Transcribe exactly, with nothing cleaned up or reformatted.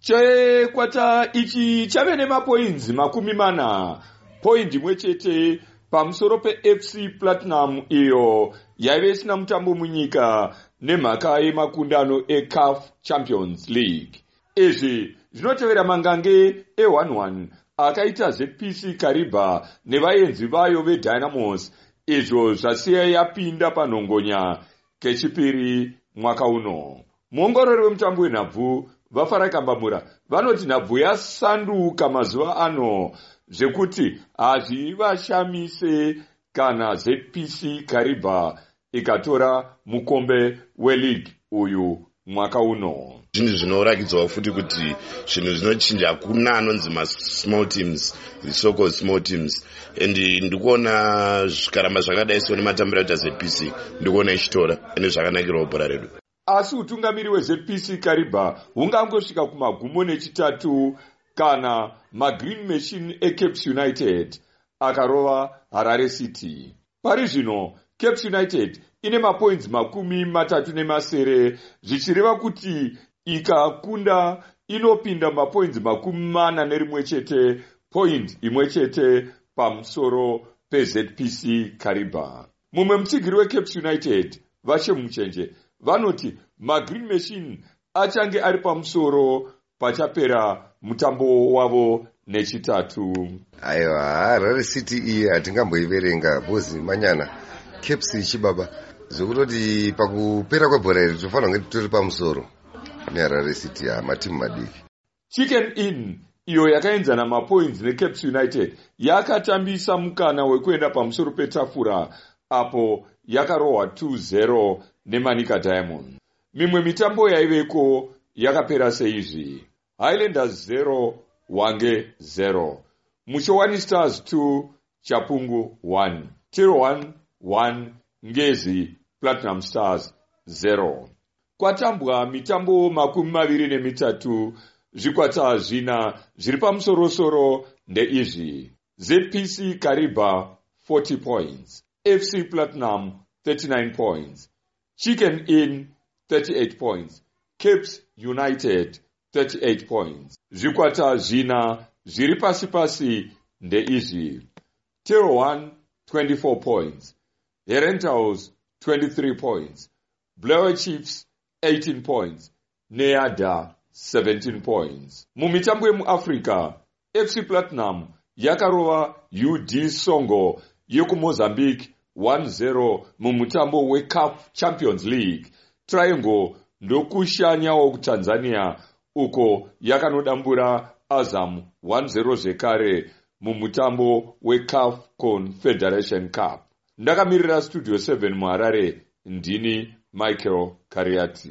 Chekwata ichi chave nemapoints makumi mana, point imwe chete pamusoro pe F C Platinum iyo yaive isina mutambo munyika nemhaka yemakundano e C A F Champions League. Izvi zvinotevera mangange e one one akaita Z P C Kariba nevaenzi vayo veDynamos, izvo zvasiya yapinda panhongonya kechipiri mwaka uno. Muongorori wemutambo wenhabvu Vafara Kambamura vanoti nhabvu yasanduka mazuva ano zvekuti hazvivashamise kana Z P C Kariba ikatora mukombe weleague uyu mwaka uno. Zvinhu zvinoratidzawo futi kuti zvinhu zvinochinja, hakuna anonzi ma small teams, the so called small teams, and ndikuona zvikaramba zvakadai so nematambiro aita Z P C ndikuona ichitora ende zvakanakirawo bhora redu. Asi utungamiri we Z P C Kariba hungangosvika kumagumo nechitatu kana magreen machine eCapes United akarova Harare City. Pari zvino Capes United ine mapoints makumi matatu nemasere, zvichireva kuti ikakunda inopinda mapoints makumi mana nerimwe chete, point imwe chete pamusoro pe Z P C Kariba. Mumwe mutsigiri weCapes United Vachemuchenje vanoti magreen machine achange ari pamusoro pachapera mutambo wavo nechitatu. Aiwa, Harare City iyi hatingamboiverenga bozi manyana Capes ichibaba zvekutoti pakupera kwebhora iri tofanira kunge titori pamusoro neHarare City matimu madiki. Chicken Inn iyo yakaenzana mapoints neCapes United yakatambisa mukana wekuenda pamusoro petafura apo yakarohwa two zero neManika Diamond. Mimwe mitambo yaiveko yakapera seizvi: Highlanders zero Wange zero, Mushowani Stars two Chapungu one, Tiro one one, Ngezi Platinum Stars zero. Kwatambwa mitambo makumi maviri nemitatu, zvikwata zvina zviri pamusorosoro ndeizvi: Z P C Kariba forty points, F C Platinum thirty-nine points, Chicken Inn thirty-eight points, Capes United thirty-eight points. Zvikwata zvina zviri pasi pasi ndeizvi: Tiro one twenty-four points, Herentals twenty-three points, Blair Chiefs eighteen points, Neada seventeen points. Mumitambo yemuAfrica, F C Platinum yakarova U D Songo yekuMozambique one zero mumutambo we C A F Champions League. Triangle ndokushanyawo kuTanzania uko yakanodambura Azam one zero zvekare mumutambo we C A F Confederation Cup. Ndakamirira Studio seven muHarare, ndini Michael Kariati.